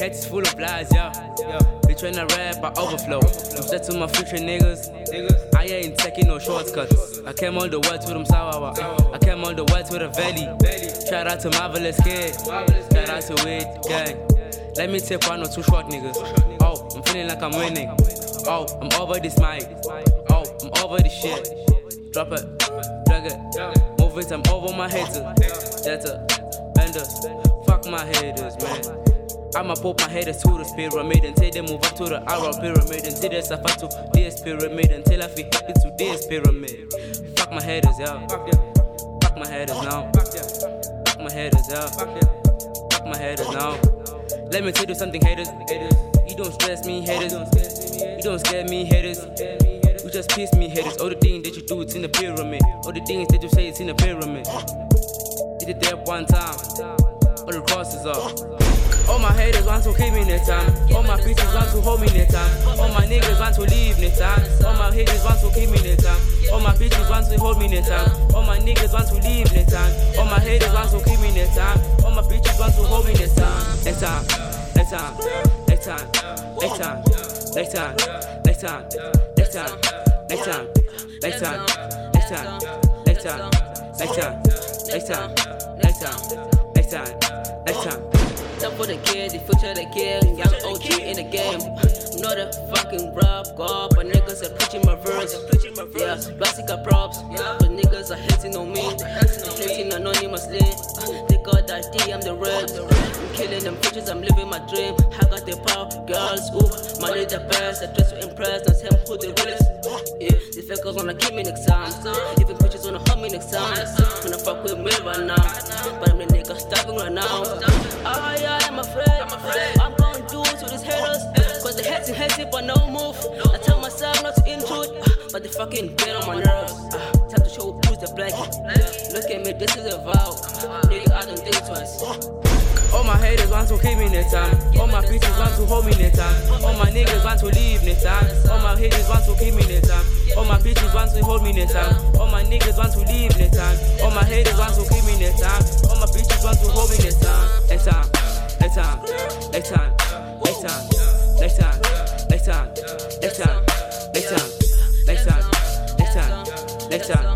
haters full of lies, yeah. They tryna rap, I overflow. I'm set to my future niggas. I ain't taking no shortcuts. I came all the way to them Sawawa. I came all the way to the valley. Shout out to Marvelous Kid. Shout out to Weed Gang. Let me take one or two short niggas. Oh, I'm feeling like I'm winning. Oh, I'm over this mic. Oh, I'm over this shit. Drop it, drag it, move it, I'm over my haters. Data, benders, fuck my haters, man. I'ma put my haters to the pyramid until they move up to the Arab pyramid. Until they suffer to this pyramid. Until I feel happy to this pyramid. Fuck my haters, yeah. Fuck my haters now. Fuck my haters, yeah. Fuck my haters now. Let me tell you something, haters. You don't stress me, haters. You don't scare me, haters. You just piss me, haters. All the things that you do, it's in the pyramid. All the things that you say, it's in the pyramid. Did it there one time. All the crosses up. All my haters want to keep me next time. All my bitches want to hold me next time. All my niggas want to leave next time. All my haters want to keep me next time. All my bitches want to hold me next time. All my niggas want to leave next time. All my haters want to keep me next time. All my bitches want to hold me next time. Next time, next time, next time, next time, next time, next time, next time, next time, next time, next time, next time, next time, next time, next time, next time, next time. Time for the kids, the future the kid, young OG in the game. I'm not a fucking rap god, but niggas are preaching my verse. Yeah, Basica props, but niggas are hating on me. Hating anonymously. They got that D, I'm the red. I'm killing them bitches, I'm living my dream. I got the power, girls, ooh, my need the best. I dress to impress, not him who the realest. Yeah, these fakers wanna keep me next time. Even bitches wanna hold me next time. Wanna fuck with me right now, but I'm the nigga stopping right now. I'm afraid. I'm going to do it to these haters. Cause they hate but no move. I tell myself not to intrude, but they fucking get on my nerves. Time to show who's the black. Look at me, this is a vow. Nigga, I don't think twice. All my haters want to keep me next time. All my bitches want to hold me next time. All my niggas want to leave next time. All my haters want to keep me next time. All my bitches want to hold me next time. All my niggas want to leave next time. All my haters want to keep me next time. All my bitches want to hold me next time. Next time, next time, next time, next time, next time, next time, next time, next time, next time, next time, next time.